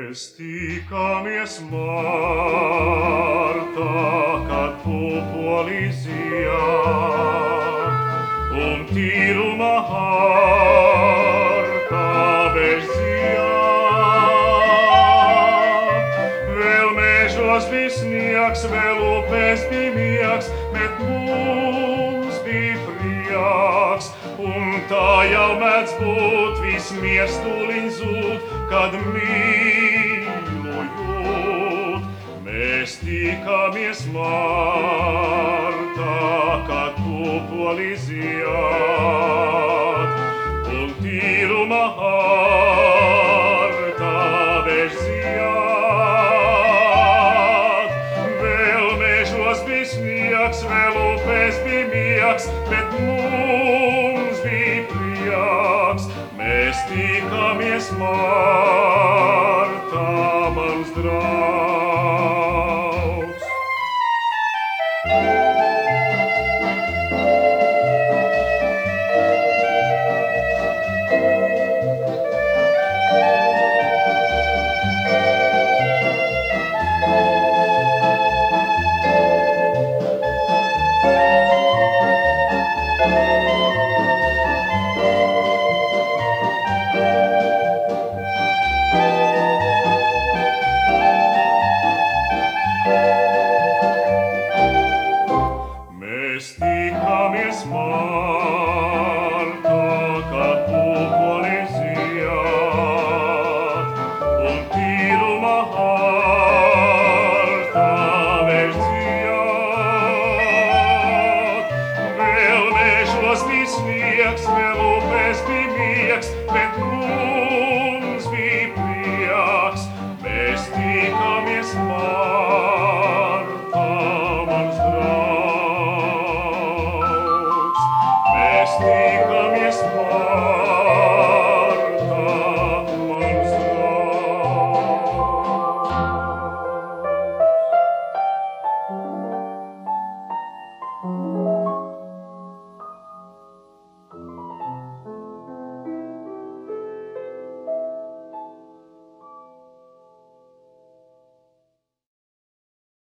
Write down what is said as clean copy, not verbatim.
Mēs tikamies martā, kad pupoli zied, un tīruma harta bež zied. Vēl mežos bija sniegs, vēl upēs bija miegs, bet mums bija prieks, un tā jau mēdz būt, viss miers tūliņ zūd, kad mīlu jūt. Mēs tikamies martā, kad pupoli zied, un tīruma harta bež zied. Vēl mežos bija sniegs, vēl upēs bija miegs, bet mums bija prieks. Mēs tikamies martā, mans draugs. Mēs tikamies martā,